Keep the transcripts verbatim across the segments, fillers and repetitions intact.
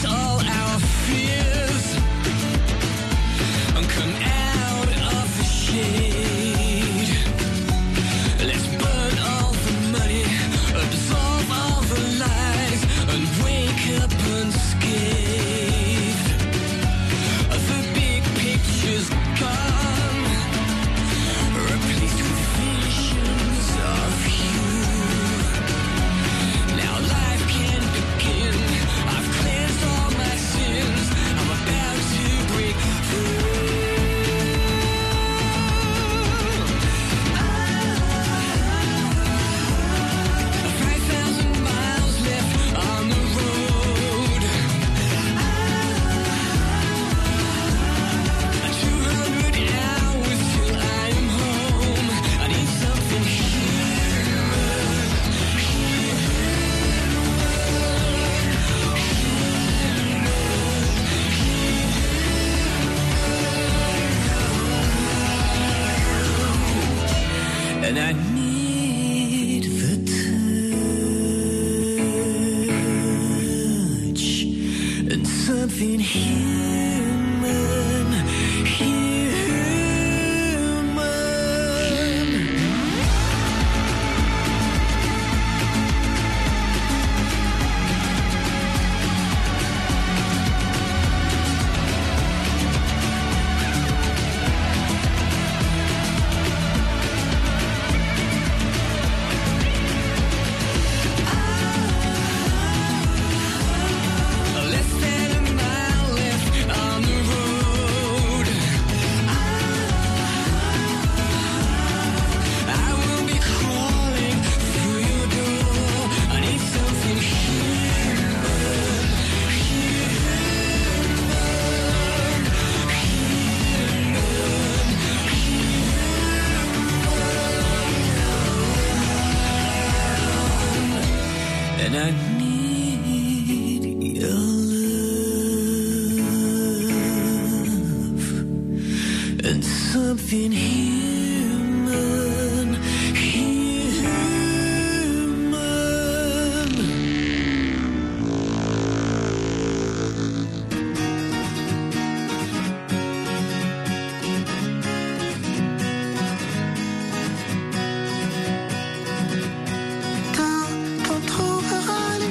face all our fears and come out of the shade. Let's burn all the money, absorb all the lies, and wake up unscathed. The big picture's gone, replaced with visions of you. Now life can begin. I've cleansed all my sins. I'm about to break through. Five thousand miles left on the road. Two hundred hours till I'm home. I need something and I need the touch and something human, human. Less than a mile left on the road. I will be crawling through your door. I need something human, human, and I need your love and something human, human. T'en t'en trouveras les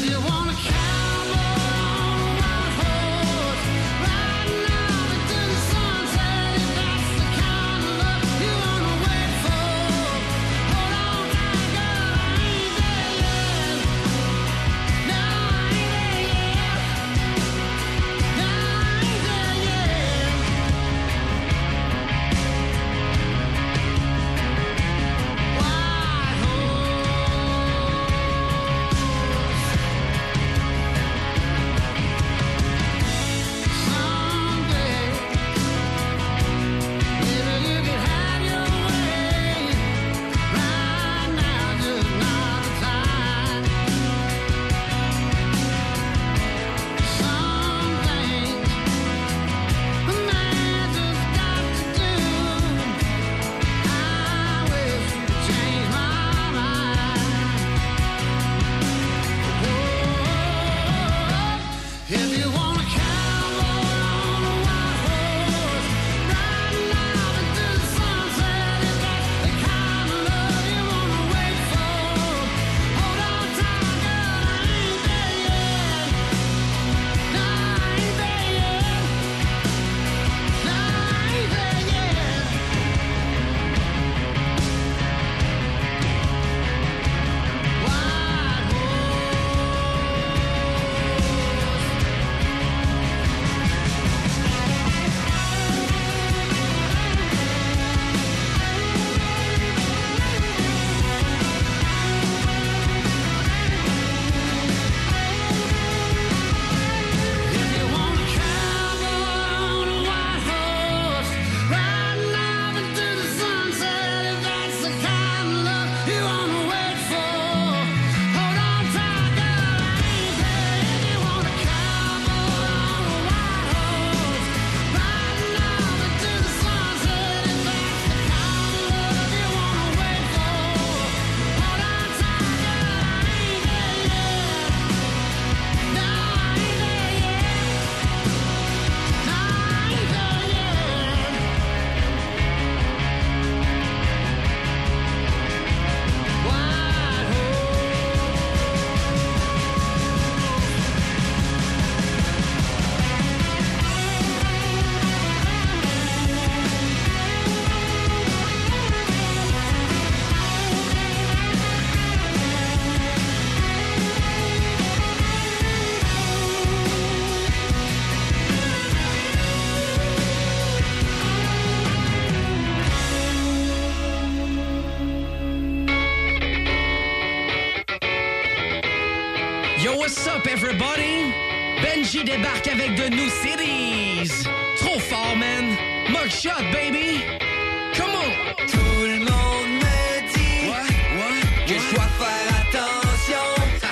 Yo, what's up, everybody? Benji débarque avec de new cities. Trop fort, man. Mugshot, baby. Come on. Tout le monde me dit What? What? que je dois faire attention.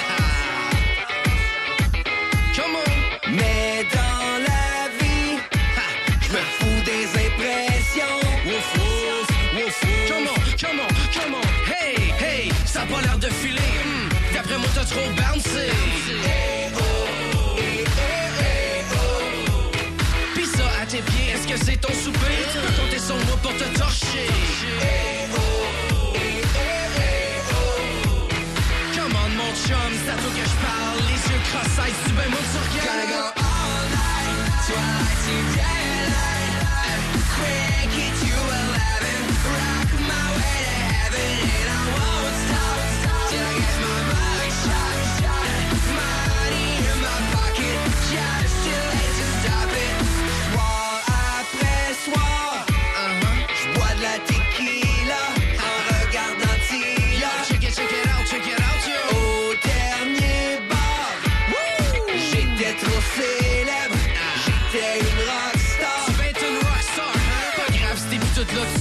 Come on. Mais dans la vie, je me fous des impressions. Wouf, wouf, wouf, wouf. Come on, come on, come on. Hey, hey, ça a pas l'air de filer. Mm. D'après moi, t'as trop bouncé. Eh oh, eh eh eh oh. Pis ça à tes pieds, est-ce que c'est ton souper? Tu peux compter sur moi pour te torcher. Eh oh, eh eh eh oh. Come on, mon chum, c'est à toi que je parle. Les yeux cross-eyes, tu ben moi tu Gonna regardes. go all night, twilight to daylight. Crank it to eleven, rock my way to heaven, and I won't stop till I get my mug shot. Money in my pocket, just too late to stop it. Soir après soir, Uh-huh. j'bois de la tequila en regardant Tila. Yo, check it, check it out, check it out, yo. Au dernier bar, j'étais trop célèbre, j'étais une rockstar. Tu vas être une rockstar, hein? Pas grave, c'était plus toute là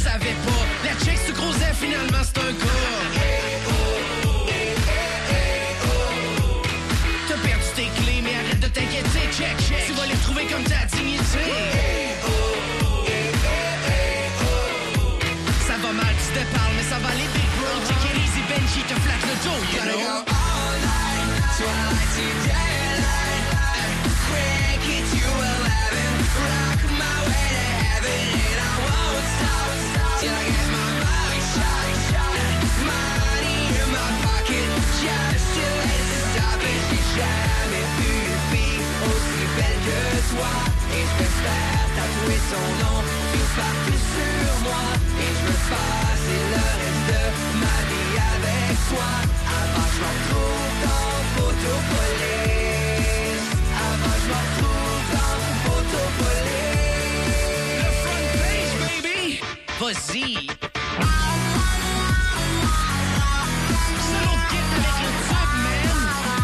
vas-y. C'est l'autre kit avec le tube, man.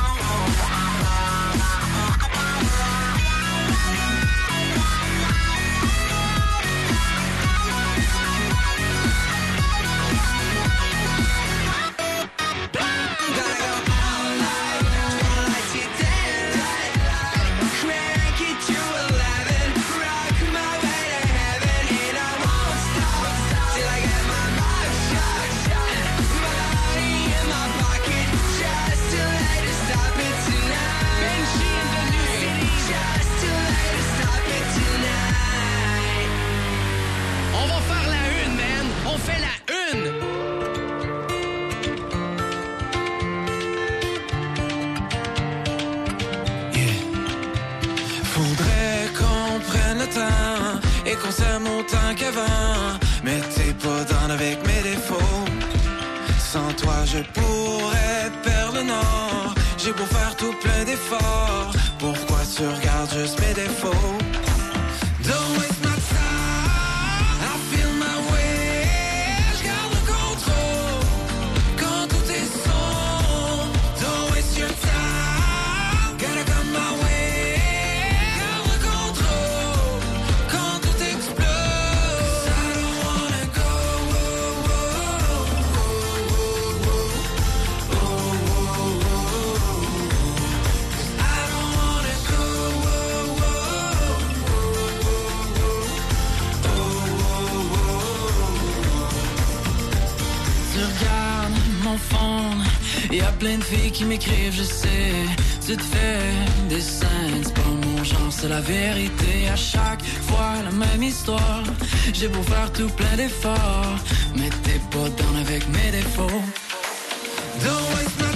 Et qu'on s'aime autant qu'avant. Mais t'es pas down avec mes défauts. Sans toi je pourrais perdre le nord. J'ai beau faire tout plein d'efforts. Pourquoi tu regardes juste mes défauts? Don't waste my time, I feel my way. J'garde le contrôle quand tout est sombre. Don't waste your time, gotta come my way. Y'a plein de filles qui m'écrivent, je sais. Tu te fais des scènes, c'est pas mon genre, c'est la vérité. À chaque fois la même histoire. J'ai beau faire tout plein d'efforts, mais t'es pas down avec mes défauts. Don't waste my